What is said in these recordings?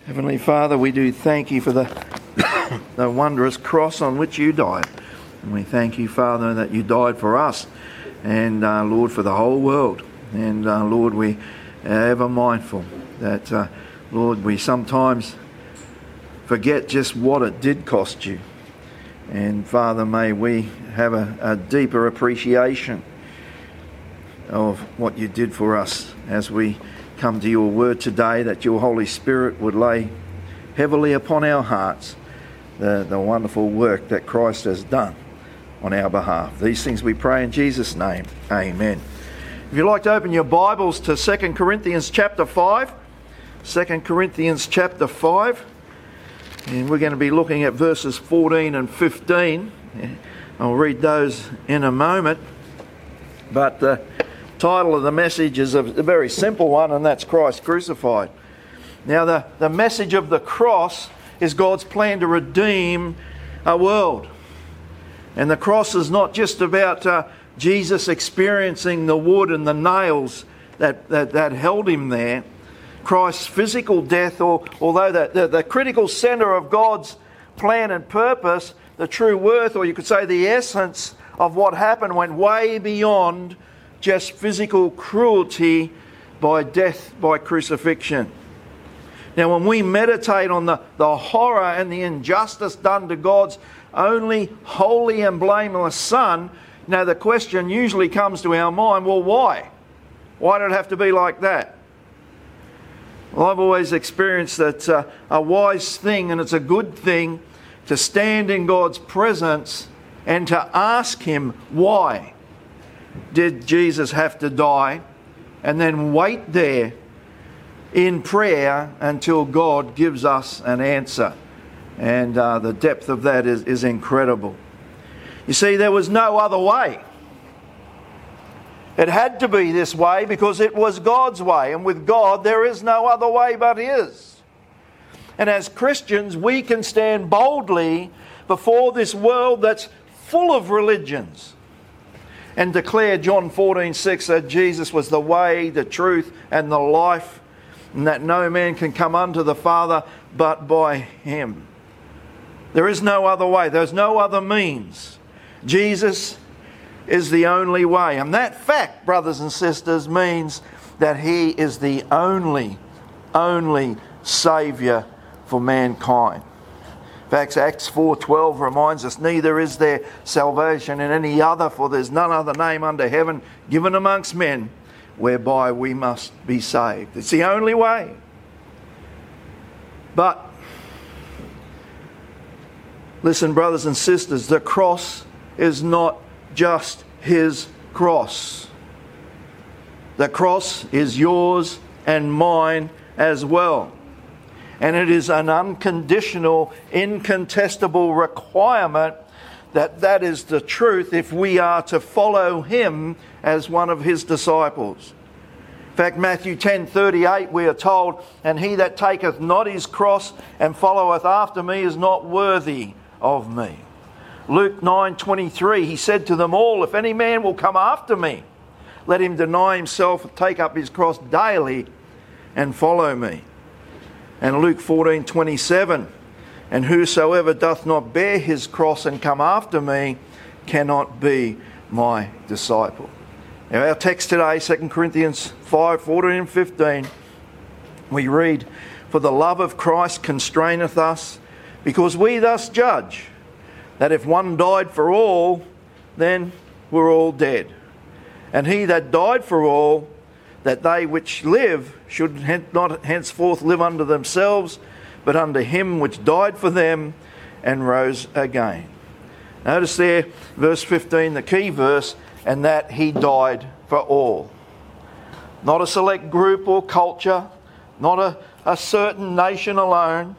Heavenly Father, we do thank you for the wondrous cross on which you died. And we thank you, Father, that you died for us and, Lord, for the whole world. And, Lord, we are ever mindful that, Lord, we sometimes forget just what it did cost you. And, Father, may we have a deeper appreciation of what you did for us as we come to your word today, that your Holy Spirit would lay heavily upon our hearts the wonderful work that Christ has done on our behalf. These things we pray in Jesus' name. Amen. If you'd like to open your Bibles to 2 Corinthians chapter 5, 2 Corinthians chapter 5, and we're going to be looking at verses 14 and 15. I'll read those in a moment, but the title of the message is a very simple one, and that's Christ crucified. Now, the message of the cross is God's plan to redeem a world. And the cross is not just about Jesus experiencing the wood and the nails that held him there. Christ's physical death, although the critical centre of God's plan and purpose, the true worth, or you could say the essence of what happened, went way beyond just physical cruelty by death, by crucifixion. Now, when we meditate on the horror and the injustice done to God's only holy and blameless Son, now the question usually comes to our mind, well, why? Why did it have to be like that? Well, I've always experienced that a wise thing, and it's a good thing, to stand in God's presence and to ask Him, why did Jesus have to die? And then wait there in prayer until God gives us an answer. And the depth of that is incredible. You see, there was no other way. It had to be this way because it was God's way. And with God, there is no other way but His. And as Christians, we can stand boldly before this world that's full of religions and declare John 14:6 that Jesus was the way, the truth, and the life, and that no man can come unto the Father but by Him. There is no other way. There's no other means. Jesus is the only way. And that fact, brothers and sisters, means that He is the only Saviour for mankind. In fact, Acts 4:12 reminds us, neither is there salvation in any other, for there's none other name under heaven given amongst men whereby we must be saved. It's the only way. But, listen, brothers and sisters, the cross is not just His cross. The cross is yours and mine as well. And it is an unconditional, incontestable requirement that is the truth if we are to follow Him as one of His disciples. In fact, Matthew 10:38 we are told, and he that taketh not his cross and followeth after me is not worthy of me. Luke 9:23, He said to them all, if any man will come after me, let him deny himself, take up his cross daily and follow me. And Luke 14:27, and whosoever doth not bear his cross and come after me cannot be my disciple. Now our text today, 2 Corinthians 5:14 and 15, we read, for the love of Christ constraineth us, because we thus judge, that if one died for all, then we're all dead. And He that died for all, that they which live should not henceforth live unto themselves, but unto Him which died for them and rose again. Notice there, verse 15, the key verse, and that He died for all. Not a select group or culture, not a certain nation alone.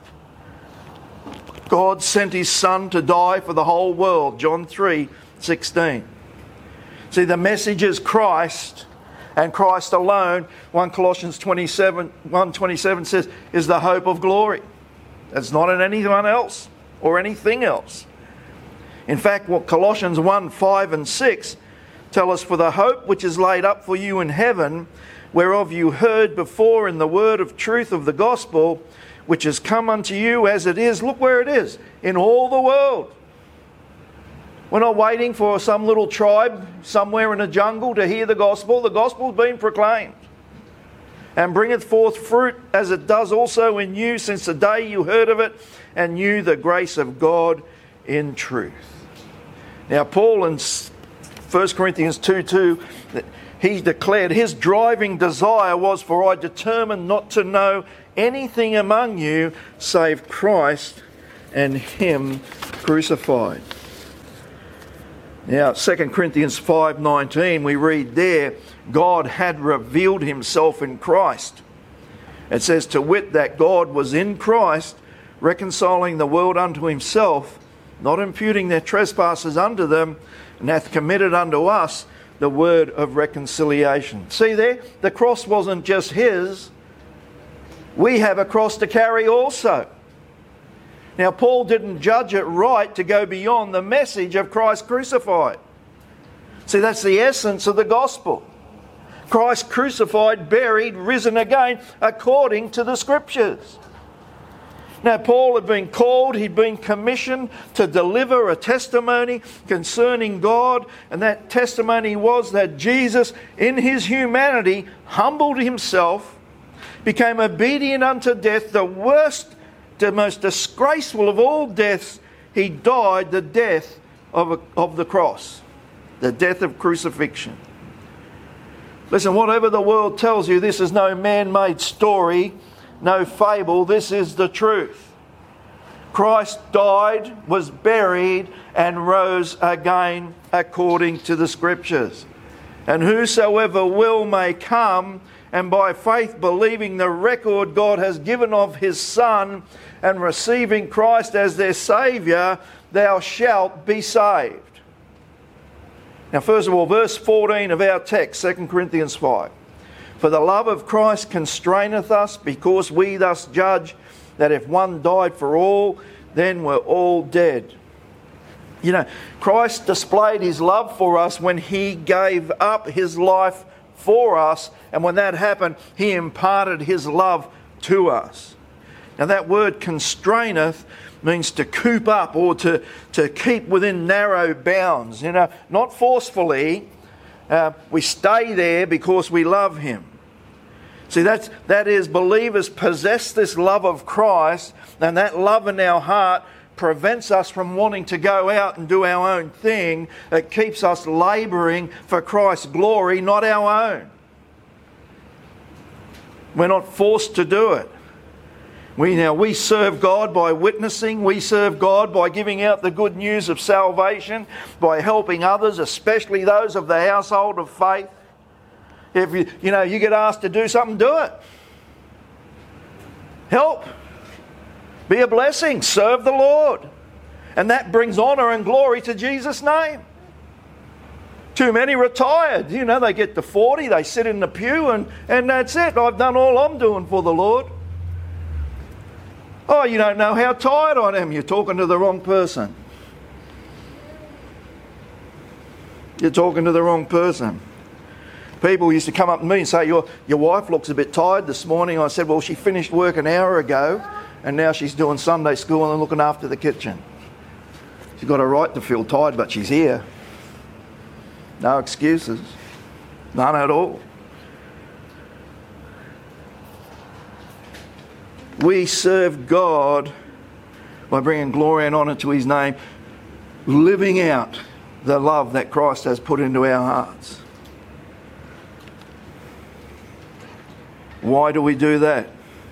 God sent His Son to die for the whole world, John 3:16. See, the message is Christ, and Christ alone. 1 Colossians 1:27 says, is the hope of glory. It's not in anyone else or anything else. In fact, what Colossians 1:5 and 6 tell us, for the hope which is laid up for you in heaven, whereof you heard before in the word of truth of the gospel, which has come unto you as it is," look where it is, "in all the world." We're not waiting for some little tribe somewhere in a jungle to hear the gospel. The gospel's been proclaimed. "And bringeth forth fruit, as it does also in you, since the day you heard of it, and knew the grace of God in truth." Now, Paul in 1 Corinthians 2:2, he declared, "His driving desire was, for I determined not to know anything among you save Christ and Him crucified." Now, 2 Corinthians 5:19, we read there, God had revealed Himself in Christ. It says, "To wit, that God was in Christ, reconciling the world unto Himself, not imputing their trespasses unto them, and hath committed unto us the word of reconciliation." See there, the cross wasn't just His. We have a cross to carry also. Now, Paul didn't judge it right to go beyond the message of Christ crucified. See, that's the essence of the gospel. Christ crucified, buried, risen again, according to the Scriptures. Now, Paul had been called, he'd been commissioned to deliver a testimony concerning God, and that testimony was that Jesus, in His humanity, humbled Himself, became obedient unto death, the worst, the most disgraceful of all deaths. He died the death of the cross, the death of crucifixion. Listen, whatever the world tells you, this is no man-made story, no fable. This is the truth. Christ died, was buried, and rose again according to the Scriptures. And whosoever will may come, and by faith believing the record God has given of His Son, and receiving Christ as their Saviour, thou shalt be saved. Now, first of all, verse 14 of our text, 2 Corinthians 5. "For the love of Christ constraineth us, because we thus judge that if one died for all, then we're all dead." You know, Christ displayed His love for us when He gave up His life for us, and when that happened, He imparted His love to us. Now, that word constraineth means to coop up or to keep within narrow bounds. You know, not forcefully. We stay there because we love Him. See, that is, believers possess this love of Christ, and that love in our heart prevents us from wanting to go out and do our own thing. It keeps us labouring for Christ's glory, not our own. We're not forced to do it. We serve God by witnessing. We serve God by giving out the good news of salvation, by helping others, especially those of the household of faith. If you get asked to do something, do it. Help. Be a blessing. Serve the Lord. And that brings honour and glory to Jesus' name. Too many retired. They get to 40, they sit in the pew and that's it. I've done all I'm doing for the Lord. Oh, you don't know how tired I am. You're talking to the wrong person. You're talking to the wrong person. People used to come up to me and say, your wife looks a bit tired this morning. I said, well, she finished work an hour ago and now she's doing Sunday school and looking after the kitchen. She's got a right to feel tired, but she's here. No excuses. None at all. We serve God by bringing glory and honour to His name, living out the love that Christ has put into our hearts. Why do we do that?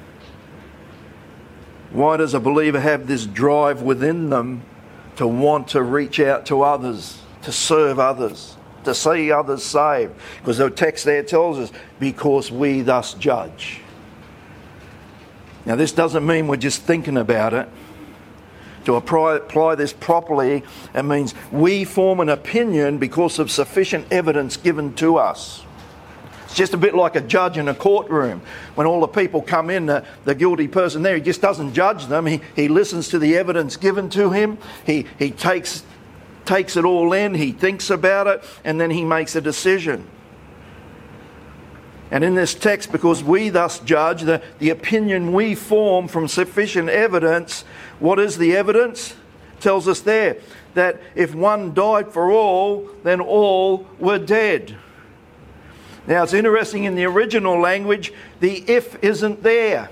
Why does a believer have this drive within them to want to reach out to others, to serve others, to see others saved? Because the text there tells us, because we thus judge. Now, this doesn't mean we're just thinking about it. To apply this properly, it means we form an opinion because of sufficient evidence given to us. It's just a bit like a judge in a courtroom. When all the people come in, the guilty person there, he just doesn't judge them. He listens to the evidence given to him. He takes it all in. He thinks about it, and then he makes a decision. And in this text, because we thus judge, the opinion we form from sufficient evidence, what is the evidence? It tells us there that if one died for all, then all were dead. Now it's interesting, in the original language, the if isn't there.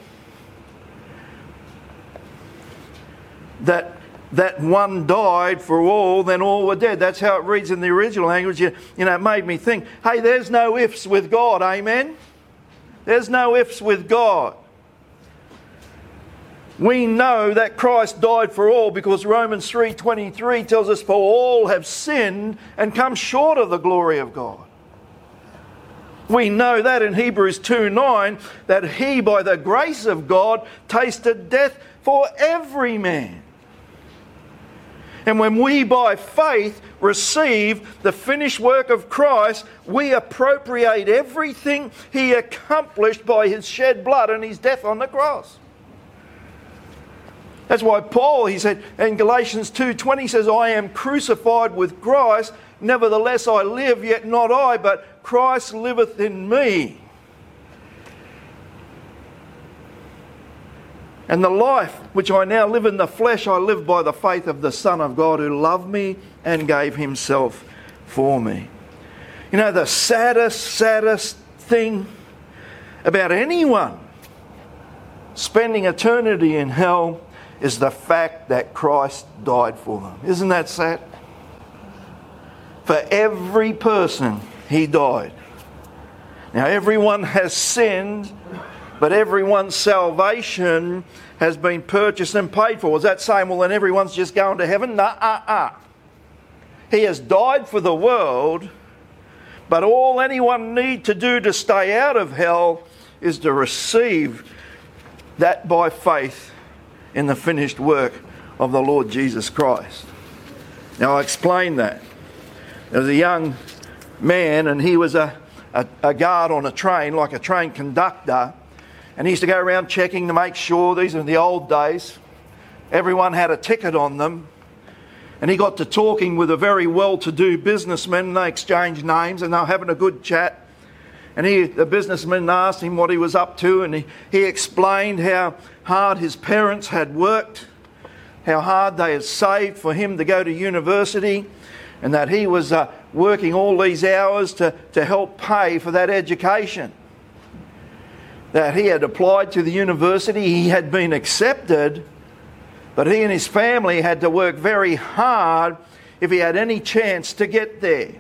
That one died for all, then all were dead. That's how it reads in the original language. You know, it made me think, hey, there's no ifs with God, amen? There's no ifs with God. We know that Christ died for all because Romans 3:23 tells us, for all have sinned and come short of the glory of God. We know that in Hebrews 2:9, that He, by the grace of God, tasted death for every man. And when we, by faith, receive the finished work of Christ, we appropriate everything He accomplished by His shed blood and His death on the cross. That's why Paul, he said in Galatians 2:20, says, I am crucified with Christ, nevertheless I live, yet not I, but Christ liveth in me. And the life which I now live in the flesh, I live by the faith of the Son of God who loved me and gave Himself for me. You know, the saddest thing about anyone spending eternity in hell is the fact that Christ died for them. Isn't that sad? For every person He died. Now everyone has sinned, but everyone's salvation has been purchased and paid for. Is that saying, well, then everyone's just going to heaven? Nah. He has died for the world, but all anyone need to do to stay out of hell is to receive that by faith in the finished work of the Lord Jesus Christ. Now, I'll explain that. There was a young man, and he was a guard on a train, like a train conductor. And he used to go around checking to make sure, these are the old days, everyone had a ticket on them. And he got to talking with a very well-to-do businessman, and they exchanged names, and they were having a good chat. And the businessman asked him what he was up to, and he explained how hard his parents had worked, how hard they had saved for him to go to university, and that he was working all these hours to help pay for that education. That he had applied to the university, he had been accepted, but he and his family had to work very hard if he had any chance to get there.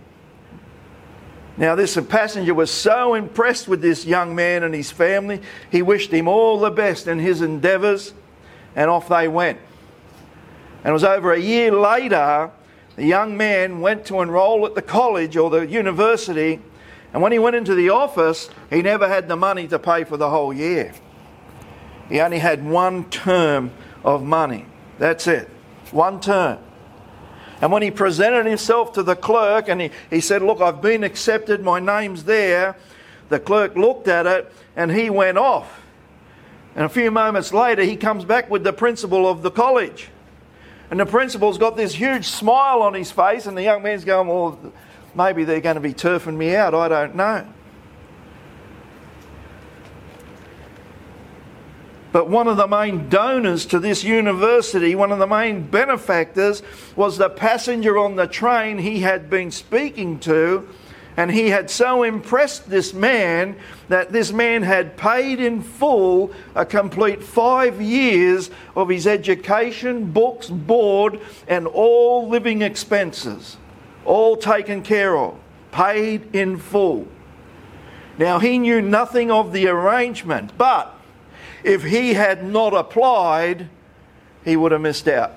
Now this passenger was so impressed with this young man and his family, he wished him all the best in his endeavours, and off they went. And it was over a year later, the young man went to enrol at the college or the university, and when he went into the office, he never had the money to pay for the whole year. He only had one term of money. That's it. One term. And when he presented himself to the clerk and he said, look, I've been accepted, my name's there, the clerk looked at it and he went off. And a few moments later, he comes back with the principal of the college. And the principal's got this huge smile on his face, and the young man's going, well, maybe they're going to be turfing me out, I don't know. But one of the main donors to this university, one of the main benefactors, was the passenger on the train he had been speaking to. And he had so impressed this man that this man had paid in full a complete 5 years of his education, books, board, and all living expenses. All taken care of. Paid in full. Now he knew nothing of the arrangement, but if he had not applied, he would have missed out.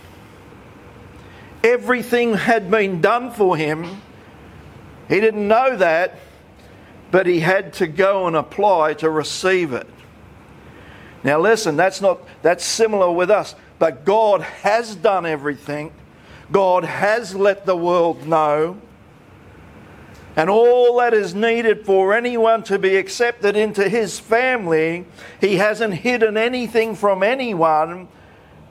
Everything had been done for him. He didn't know that, but he had to go and apply to receive it. Now listen, that's similar with us. But God has done everything. God has let the world know. And all that is needed for anyone to be accepted into His family, He hasn't hidden anything from anyone.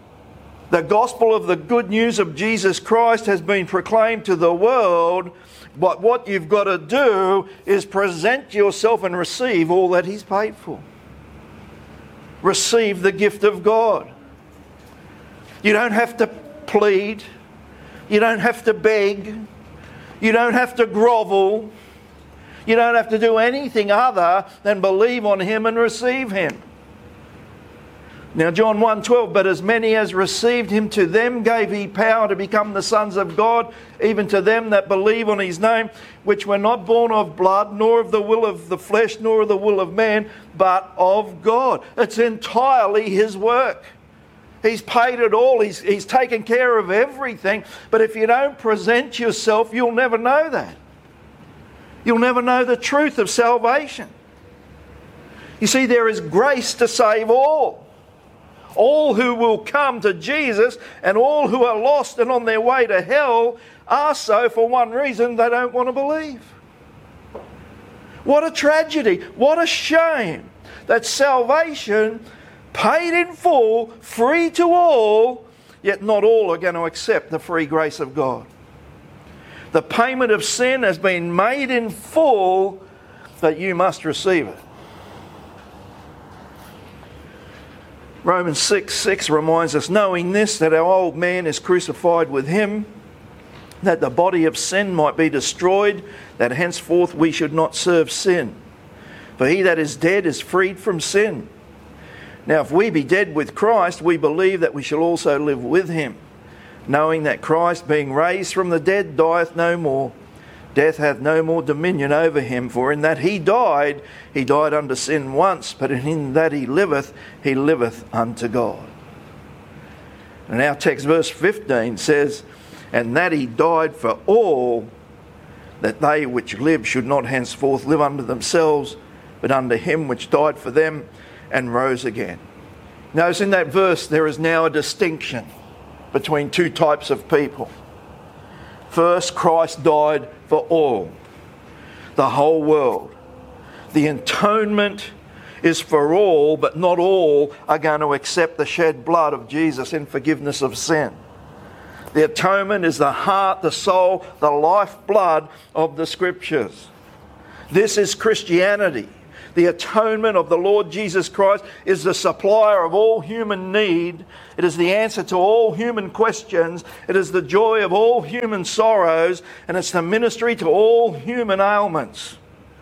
The gospel of the good news of Jesus Christ has been proclaimed to the world, But what you've got to do is present yourself and receive all that He's paid for. Receive the gift of God. You don't have to plead. You don't have to beg. You don't have to grovel. You don't have to do anything other than believe on Him and receive Him. Now John 1:12, but as many as received Him, to them gave He power to become the sons of God, even to them that believe on His name, which were not born of blood, nor of the will of the flesh, nor of the will of man, but of God. It's entirely His work. He's paid it all. He's taken care of everything. But if you don't present yourself, you'll never know that. You'll never know the truth of salvation. You see, there is grace to save all. All who will come to Jesus and all who are lost and on their way to hell are so for one reason: they don't want to believe. What a tragedy. What a shame that salvation, paid in full, free to all, yet not all are going to accept the free grace of God. The payment of sin has been made in full, but you must receive it. Romans 6:6 reminds us, knowing this, that our old man is crucified with Him, that the body of sin might be destroyed, that henceforth we should not serve sin. For he that is dead is freed from sin. Now if we be dead with Christ, we believe that we shall also live with Him, knowing that Christ, being raised from the dead, dieth no more. Death hath no more dominion over Him, for in that He died unto sin once, but in that He liveth unto God. And our text, verse 15, says, and that He died for all, that they which live should not henceforth live unto themselves, but unto Him which died for them and rose again. Notice in that verse there is now a distinction between two types of people. First, Christ died for all, the whole world. The atonement is for all, but not all are going to accept the shed blood of Jesus in forgiveness of sin. The atonement is the heart, the soul, the lifeblood of the Scriptures. This is Christianity. The atonement of the Lord Jesus Christ is the supplier of all human need. It is the answer to all human questions. It is the joy of all human sorrows. And it's the ministry to all human ailments.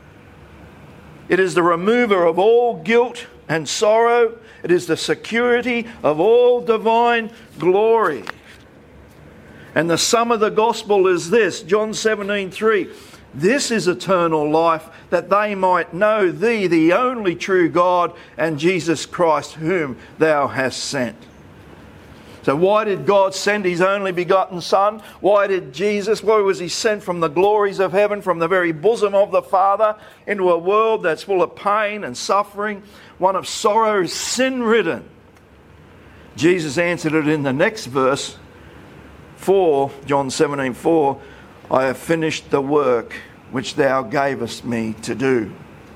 It is the remover of all guilt and sorrow. It is the security of all divine glory. And the sum of the gospel is this, John 17:3. This is eternal life, that they might know Thee, the only true God, and Jesus Christ, whom Thou hast sent. So why did God send His only begotten Son? Why was He sent from the glories of heaven, from the very bosom of the Father, into a world that's full of pain and suffering, one of sorrow, sin-ridden? Jesus answered it in the next verse, John 17:4, I have finished the work which Thou gavest me to do.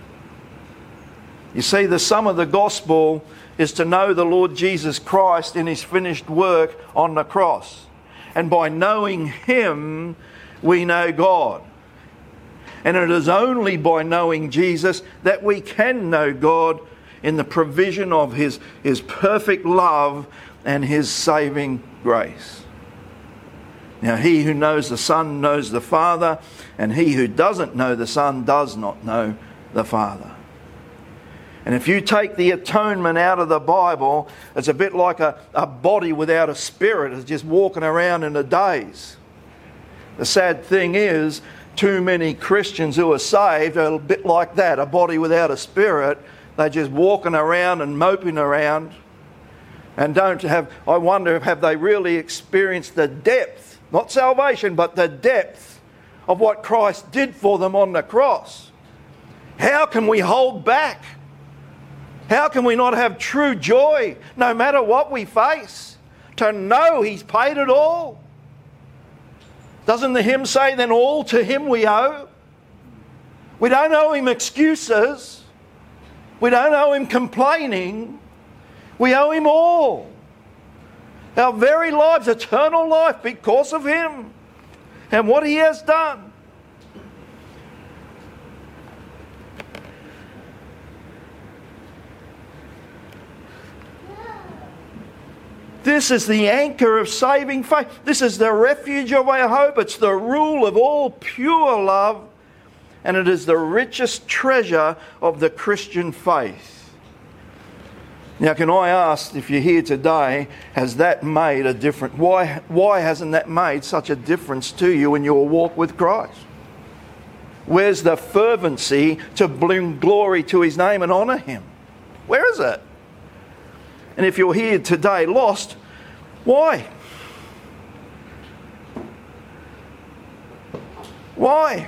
You see, the sum of the gospel is to know the Lord Jesus Christ in His finished work on the cross. And by knowing Him, we know God. And it is only by knowing Jesus that we can know God in the provision of His perfect love and His saving grace. Now, he who knows the Son knows the Father, and he who doesn't know the Son does not know the Father. And if you take the atonement out of the Bible, it's a bit like a body without a spirit. It's just walking around in a daze. The sad thing is, too many Christians who are saved are a bit like that, a body without a spirit. They're just walking around and moping around and I wonder, have they really experienced the depth, not salvation, but the depth of what Christ did for them on the cross? How can we hold back? How can we not have true joy no matter what we face? To know He's paid it all. Doesn't the hymn say, then all to Him we owe? We don't owe Him excuses. We don't owe Him complaining. We owe Him all. Our very lives, eternal life, because of Him and what He has done. This is the anchor of saving faith. This is the refuge of our hope. It's the rule of all pure love, and it is the richest treasure of the Christian faith. Now, can I ask, if you're here today, has that made a difference? Why hasn't that made such a difference to you in your walk with Christ? Where's the fervency to bring glory to His name and honour Him? Where is it? And if you're here today lost, why? Why?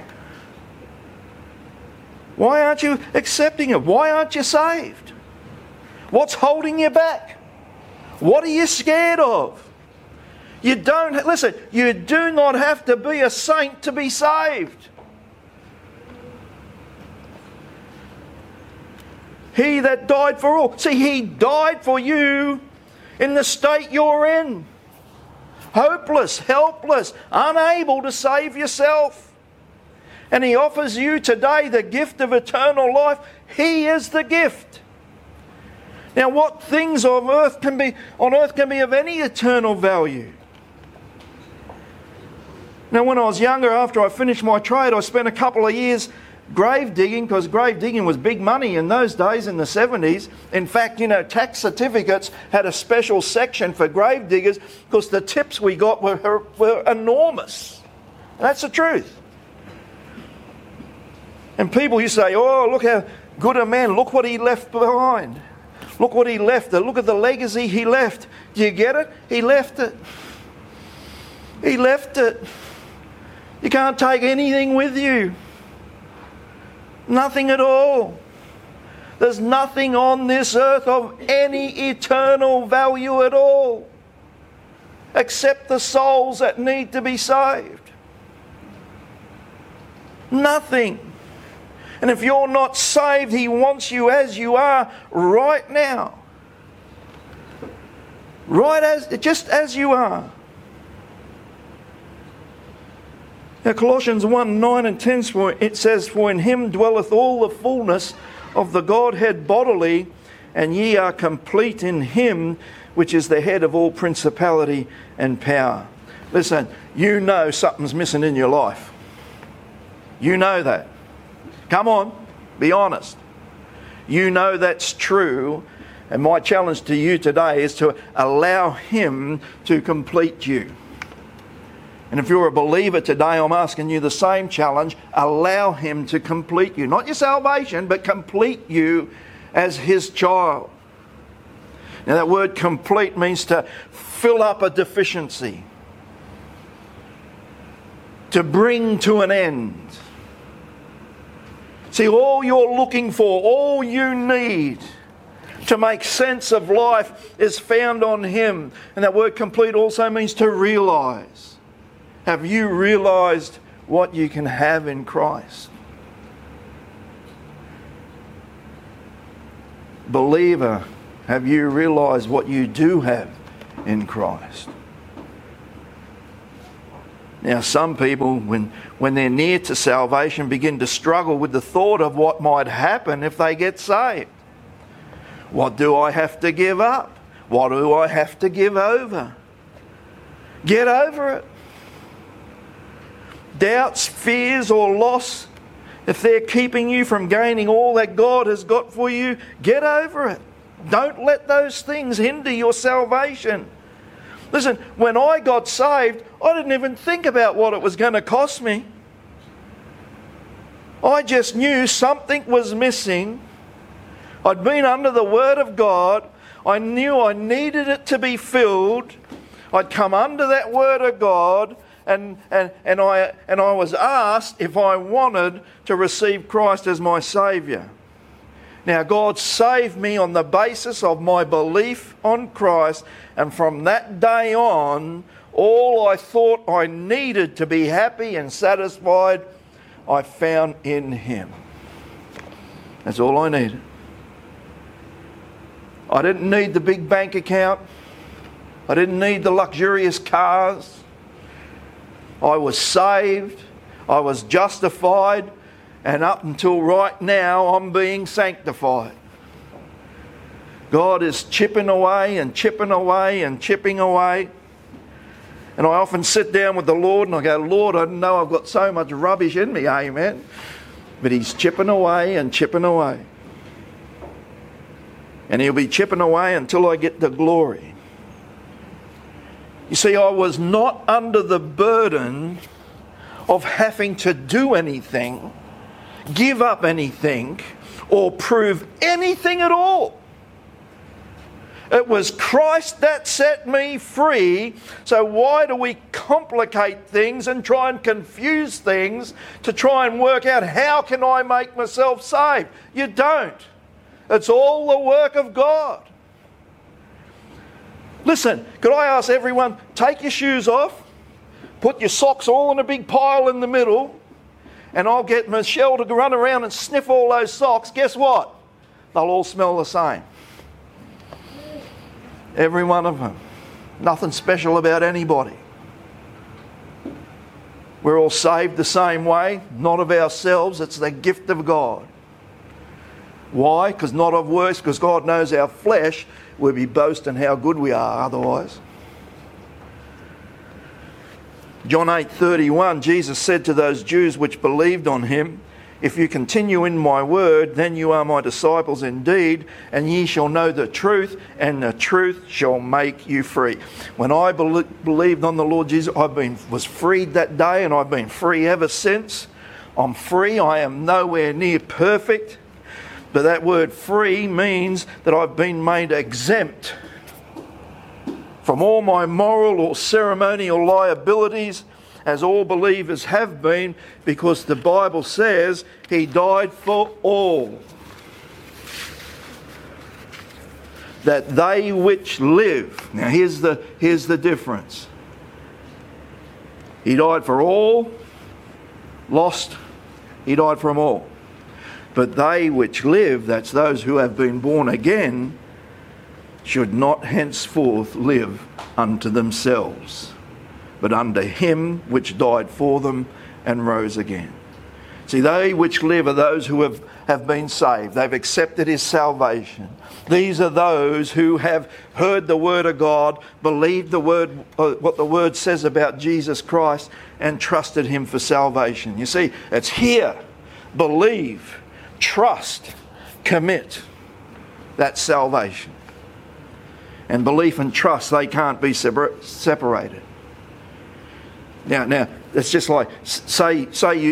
Why aren't you accepting it? Why aren't you saved? What's holding you back? What are you scared of? You do not have to be a saint to be saved. He that died for all. See, He died for you in the state you're in. Hopeless, helpless, unable to save yourself. And He offers you today the gift of eternal life. He is the gift. Now, what things on earth can be of any eternal value? Now, when I was younger, after I finished my trade, I spent a couple of years grave digging, because grave digging was big money in those days, in the 70s. In fact, tax certificates had a special section for grave diggers because the tips we got were enormous. That's the truth. And people used to say, oh, look how good a man, look what he left behind. Look what he left. Look at the legacy he left. Do you get it? He left it. He left it. You can't take anything with you. Nothing at all. There's nothing on this earth of any eternal value at all, except the souls that need to be saved. Nothing. And if you're not saved, He wants you as you are right now. Just as you are. Now, Colossians 1, 9 and 10, it says, For in Him dwelleth all the fullness of the Godhead bodily, and ye are complete in Him, which is the head of all principality and power. Listen, you know something's missing in your life. You know that. Come on, be honest. You know that's true, and my challenge to you today is to allow Him to complete you. And if you're a believer today, I'm asking you the same challenge. Allow Him to complete you. Not your salvation, but complete you as His child. Now, that word complete means to fill up a deficiency. To bring to an end. See, all you're looking for, all you need to make sense of life is found on Him. And that word complete also means to realise. Have you realised what you can have in Christ? Believer, have you realised what you do have in Christ? Now, some people, when they're near to salvation, begin to struggle with the thought of what might happen if they get saved. What do I have to give up? What do I have to give over? Get over it. Doubts, fears or loss, if they're keeping you from gaining all that God has got for you, get over it. Don't let those things hinder your salvation. Listen, when I got saved, I didn't even think about what it was going to cost me. I just knew something was missing. I'd been under the Word of God. I knew I needed it to be filled. I'd come under that Word of God. And I was asked if I wanted to receive Christ as my Saviour. Now, God saved me on the basis of my belief on Christ, and from that day on, all I thought I needed to be happy and satisfied, I found in Him. That's all I needed. I didn't need the big bank account. I didn't need the luxurious cars. I was saved, I was justified, and up until right now I'm being sanctified. God is chipping away and chipping away and chipping away. And I often sit down with the Lord and I go, Lord, I know I've got so much rubbish in me, amen. But He's chipping away and chipping away. And He'll be chipping away until I get the glory. You see, I was not under the burden of having to do anything, give up anything, or prove anything at all. It was Christ that set me free, so why do we complicate things and try and confuse things to try and work out how can I make myself saved? You don't. It's all the work of God. Listen, could I ask everyone, take your shoes off, put your socks all in a big pile in the middle, and I'll get Michelle to run around and sniff all those socks. Guess what? They'll all smell the same. Every one of them. Nothing special about anybody. We're all saved the same way, not of ourselves. It's the gift of God. Why? Because not of works, because God knows our flesh will be boasting how good we are otherwise. John 8:31, Jesus said to those Jews which believed on Him, if you continue in my word, then you are my disciples indeed, and ye shall know the truth, and the truth shall make you free. When I believed on the Lord Jesus, was freed that day, and I've been free ever since. I'm free. I am nowhere near perfect. But that word free means that I've been made exempt from all my moral or ceremonial liabilities, as all believers have been, because the Bible says He died for all, that they which live. Now here's the difference. He died for all, lost, He died for them all. But they which live, that's those who have been born again, should not henceforth live unto themselves, but unto Him which died for them and rose again. See, they which live are those who have been saved. They've accepted His salvation. These are those who have heard the Word of God, believed the Word, what the Word says about Jesus Christ, and trusted Him for salvation. You see, it's hear, believe, trust, commit. That's salvation. And belief and trust, they can't be separated. Now, it's just like say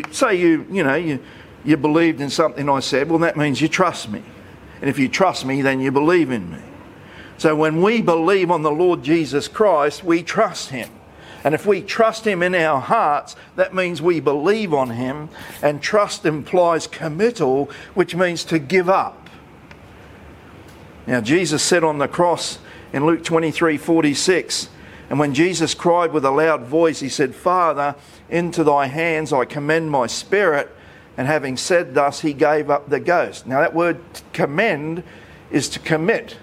you believed in something I said. Well, that means you trust me, and if you trust me, then you believe in me. So when we believe on the Lord Jesus Christ, we trust Him, and if we trust Him in our hearts, that means we believe on Him. And trust implies committal, which means to give up. Now, Jesus said on the cross in Luke 23:46. And when Jesus cried with a loud voice, He said, Father, into Thy hands I commend my spirit. And having said thus, He gave up the ghost. Now that word commend is to commit.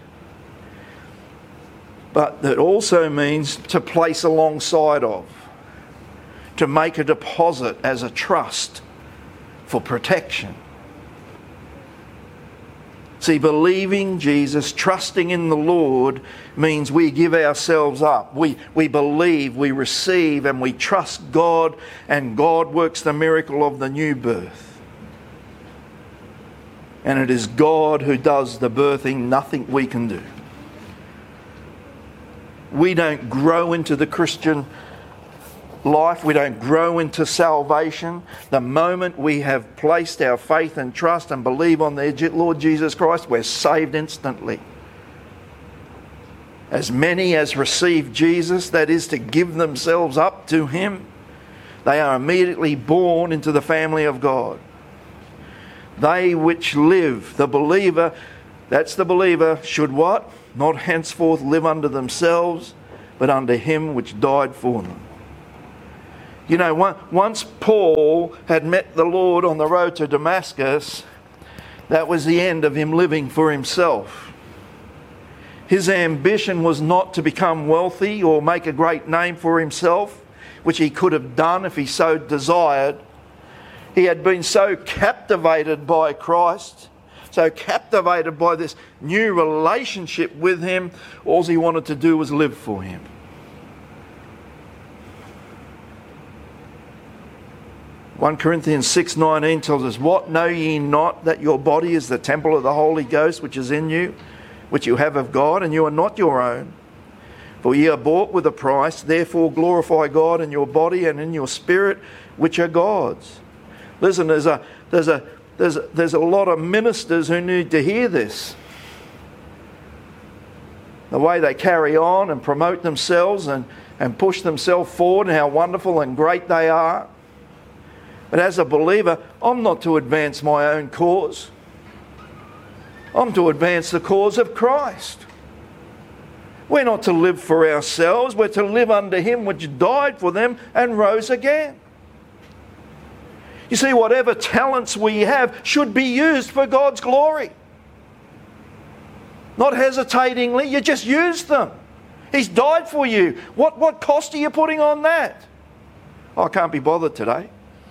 But it also means to place alongside of. To make a deposit as a trust for protection. See, believing Jesus, trusting in the Lord, means we give ourselves up. We believe, we receive, and we trust God, and God works the miracle of the new birth. And it is God who does the birthing, nothing we can do. We don't grow into the Christian life, we don't grow into salvation. The moment we have placed our faith and trust and believe on the Lord Jesus Christ, we're saved instantly. As many as receive Jesus, that is to give themselves up to Him, they are immediately born into the family of God. They which live, the believer, that's the believer, should what? Not henceforth live unto themselves, but unto Him which died for them. You know, once Paul had met the Lord on the road to Damascus, that was the end of him living for himself. His ambition was not to become wealthy or make a great name for himself, which he could have done if he so desired. He had been so captivated by Christ, so captivated by this new relationship with him, all he wanted to do was live for him. (1 Corinthians 6:19 tells us, "What, know ye not that your body is the temple of the Holy Ghost which is in you, which you have of God, and you are not your own? For ye are bought with a price, therefore glorify God in your body and in your spirit, which are God's." Listen, there's a lot of ministers who need to hear this. The way they carry on and promote themselves and push themselves forward and how wonderful and great they are. But as a believer, I'm not to advance my own cause. I'm to advance the cause of Christ. We're not to live for ourselves. We're to live under him which died for them and rose again. You see, whatever talents we have should be used for God's glory. Not hesitatingly, you just use them. He's died for you. What cost are you putting on that? I can't be bothered today.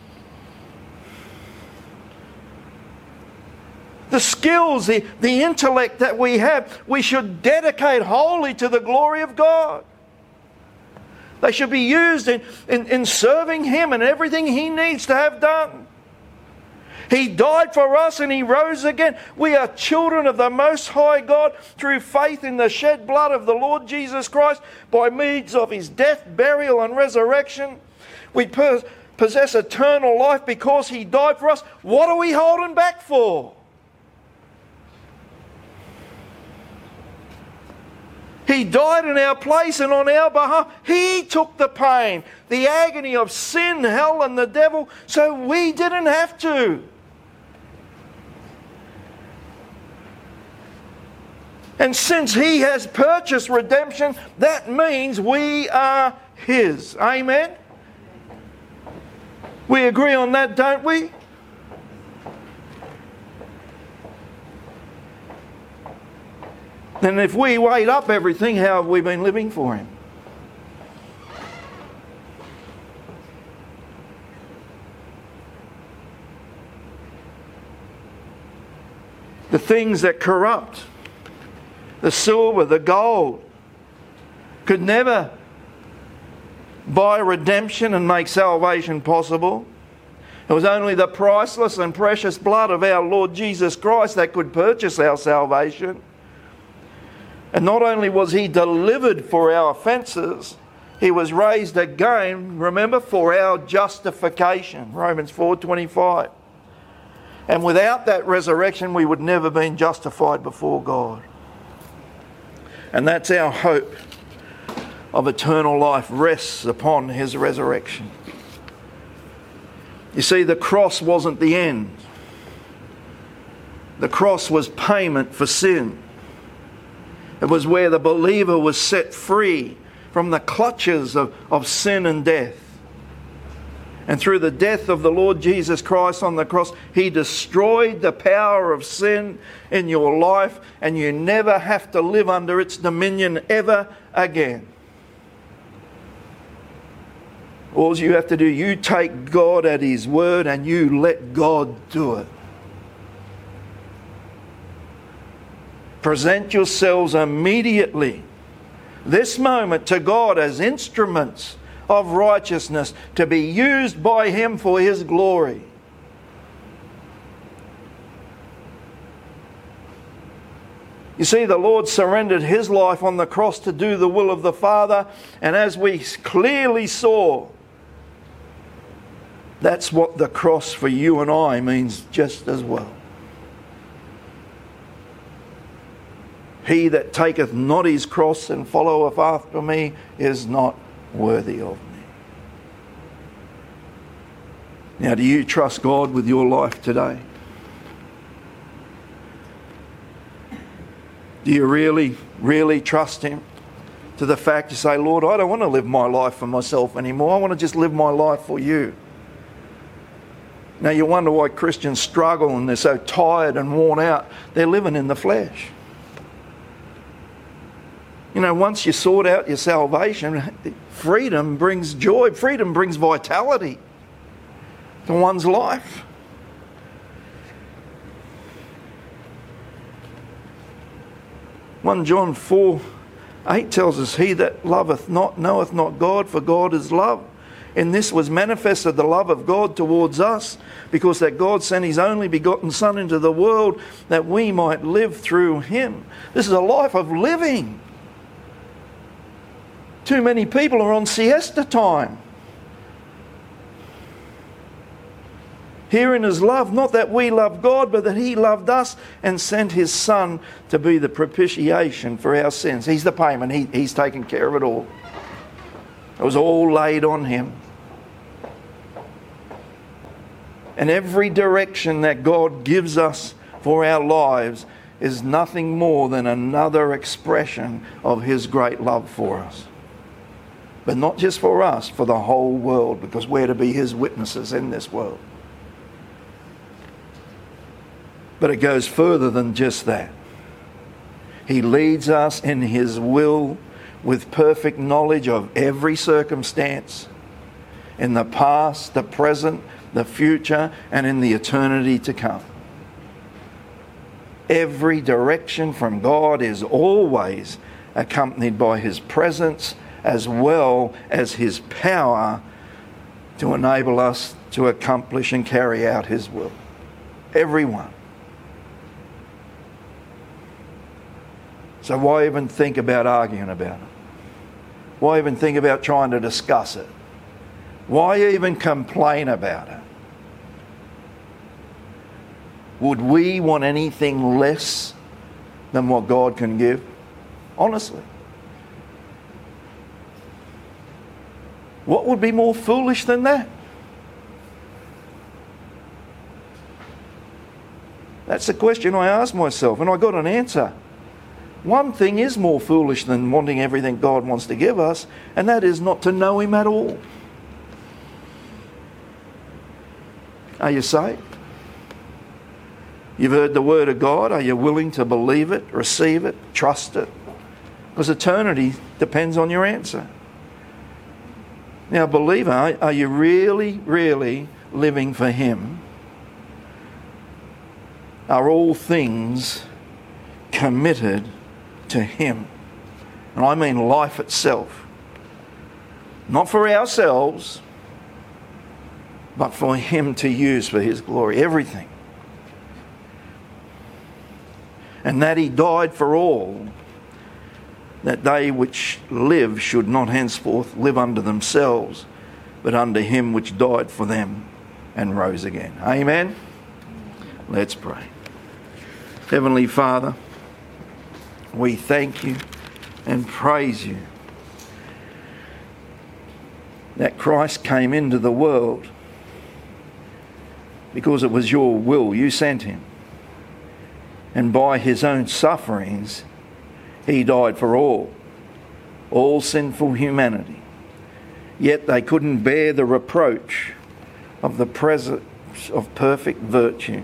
The skills, the intellect that we have, we should dedicate wholly to the glory of God. They should be used in serving him and everything he needs to have done. He died for us and he rose again. We are children of the Most High God through faith in the shed blood of the Lord Jesus Christ by means of his death, burial and resurrection. We possess eternal life because he died for us. What are we holding back for? He died in our place and on our behalf. He took the pain, the agony of sin, hell and the devil, so we didn't have to. And since he has purchased redemption, that means we are his. Amen? We agree on that, don't we? And if we weighed up everything, how have we been living for him? The things that corrupt, the silver, the gold, could never buy redemption and make salvation possible. It was only the priceless and precious blood of our Lord Jesus Christ that could purchase our salvation. And not only was he delivered for our offences, he was raised again, remember, for our justification. Romans 4:25. And without that resurrection, we would never have been justified before God. And that's our hope of eternal life, rests upon his resurrection. You see, the cross wasn't the end. The cross was payment for sin. It was where the believer was set free from the clutches of sin and death. And through the death of the Lord Jesus Christ on the cross, he destroyed the power of sin in your life, and you never have to live under its dominion ever again. All you have to do, you take God at his word and you let God do it. Present yourselves immediately, this moment, to God as instruments of righteousness to be used by him for his glory. You see, the Lord surrendered his life on the cross to do the will of the Father, and as we clearly saw, that's what the cross for you and I means just as well. He that taketh not his cross and followeth after me is not worthy of me. Now, do you trust God with your life today? Do you really, really trust him to the fact you say, Lord, I don't want to live my life for myself anymore. I want to just live my life for you. Now, you wonder why Christians struggle and they're so tired and worn out. They're living in the flesh. You know, once you sort out your salvation, freedom brings joy. Freedom brings vitality to one's life. 1 John 4:8 tells us, "He that loveth not knoweth not God, for God is love. In this was manifested the love of God towards us, because that God sent his only begotten Son into the world that we might live through him." This is a life of living. Too many people are on siesta time. Herein is love, not that we love God, but that he loved us and sent his Son to be the propitiation for our sins. He's the payment. He's taken care of it all. It was all laid on him. And every direction that God gives us for our lives is nothing more than another expression of his great love for us. But not just for us, for the whole world, because we're to be his witnesses in this world. But it goes further than just that. He leads us in his will with perfect knowledge of every circumstance, in the past, the present, the future, and in the eternity to come. Every direction from God is always accompanied by his presence as well as his power to enable us to accomplish and carry out his will. Everyone. So why even think about arguing about it? Why even think about trying to discuss it? Why even complain about it? Would we want anything less than what God can give? Honestly. What would be more foolish than that? That's the question I asked myself, and I got an answer. One thing is more foolish than wanting everything God wants to give us, and that is not to know him at all. Are you saved? You've heard the word of God. Are you willing to believe it, receive it, trust it? Because eternity depends on your answer. Now, believer, are you really, really living for him? Are all things committed to him? And I mean life itself. Not for ourselves, but for him to use for his glory. Everything. And that he died for all, that they which live should not henceforth live unto themselves, but unto him which died for them and rose again. Amen? Let's pray. Heavenly Father, we thank you and praise you that Christ came into the world because it was your will. You sent him. And by his own sufferings, he died for all sinful humanity. Yet they couldn't bear the reproach of the presence of perfect virtue.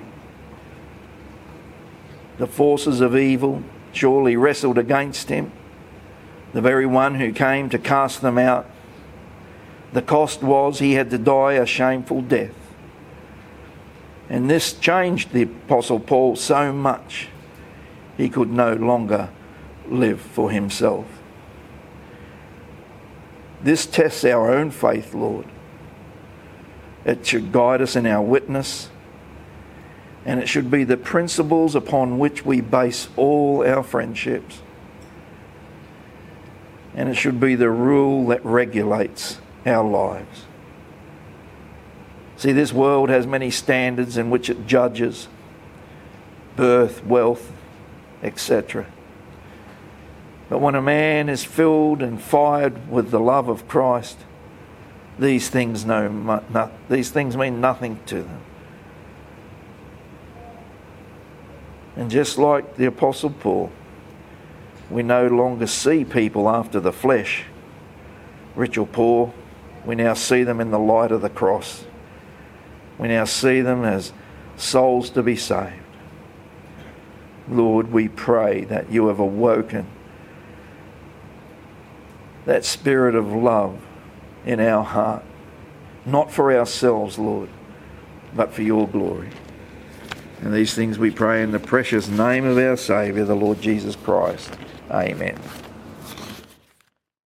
The forces of evil surely wrestled against him, the very one who came to cast them out. The cost was he had to die a shameful death. And this changed the Apostle Paul so much he could no longer live for himself. This tests our own faith, Lord. It should guide us in our witness, and it should be the principles upon which we base all our friendships. And it should be the rule that regulates our lives. See, this world has many standards in which it judges birth, wealth, etc. But when a man is filled and fired with the love of Christ, these things mean nothing to them. And just like the Apostle Paul, we no longer see people after the flesh, rich or poor. We now see them in the light of the cross. We now see them as souls to be saved. Lord, we pray that you have awoken that spirit of love in our heart, not for ourselves, Lord, but for your glory. And these things we pray in the precious name of our Saviour, the Lord Jesus Christ. Amen.